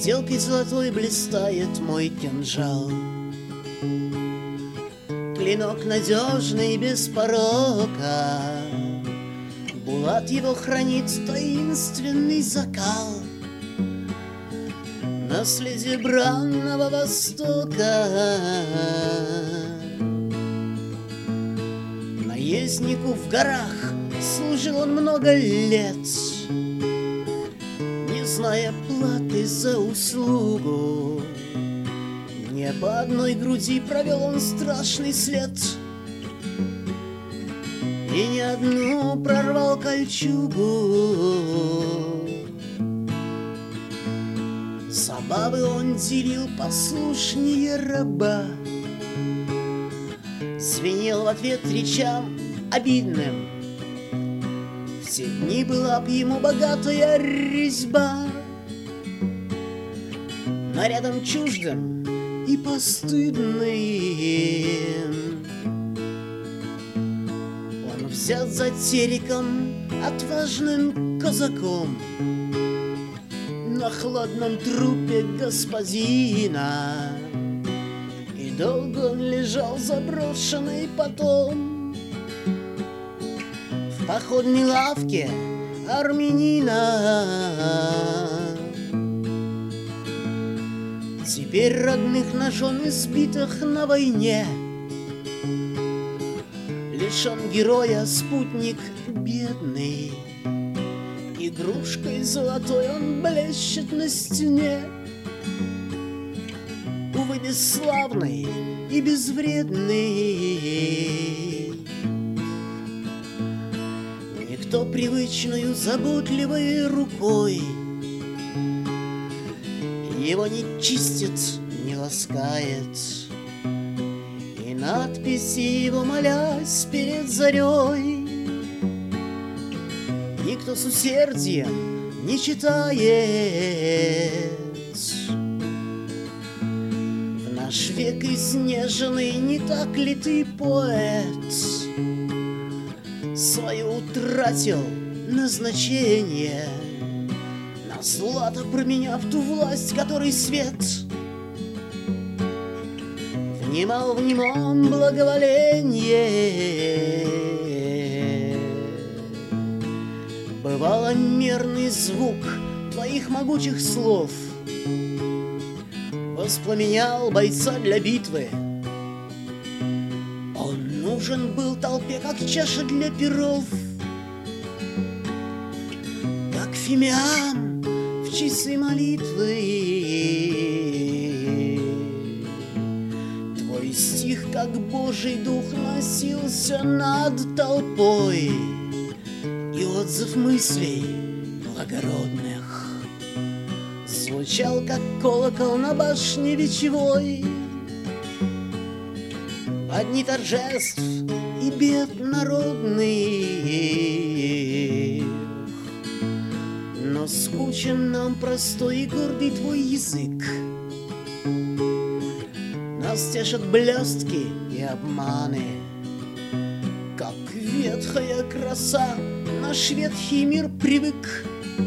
Отделкой золотой блистает мой кинжал. Клинок надежный, без порока, булат его хранит таинственный закал. Наследие бранного Востока, наезднику в горах служил он много лет, не зная платы за услугу. Не по одной груди провел он страшный след, и не одну прорвал кольчугу. Забавы он делил послушнее раба, звенел в ответ речам обидным. В те дни была б ему богатая резьба, нарядом чуждым и постыдным. Он взят за тереком отважным казаком на хладном трупе господина, и долго он лежал заброшенный потом в походной лавке армянина. Теперь родных на жен избитых на войне лишен героя спутник бедный. Игрушкой золотой он блещет на стене, увы, бесславный и безвредный. Никто привычною заботливой рукой его не чистит, не ласкает, и надписи его, молясь перед зарей, никто с усердием не читает. В наш век изнеженный, не так ли ты, поэт, свое утратил назначение, на злато променяв ту власть, которой свет внимал в немом благоволенье? Бывало, мерный звук твоих могучих слов воспламенял бойца для битвы. Он нужен был толпе, как чаша для перов, как фимиам в часы молитвы. Твой стих, как Божий дух, носился над толпой, и отзыв мыслей благородных звучал, как колокол на башне вечевой. В дни торжеств и бед народных, но скучен нам простой и гордый твой язык. Нас тешат блестки и обманы, как ветхая краса. Наш ветхий мир привык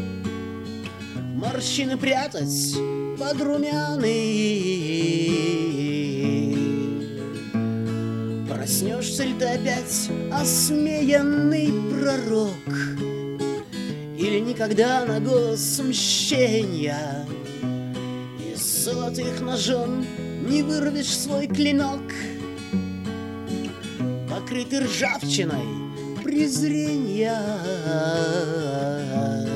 морщины прятать под румяны. Проснешься ли ты опять, осмеянный пророк, или никогда на голос мщения из золотых ножен не вырвешь свой клинок, покрытый ржавчиной презрения?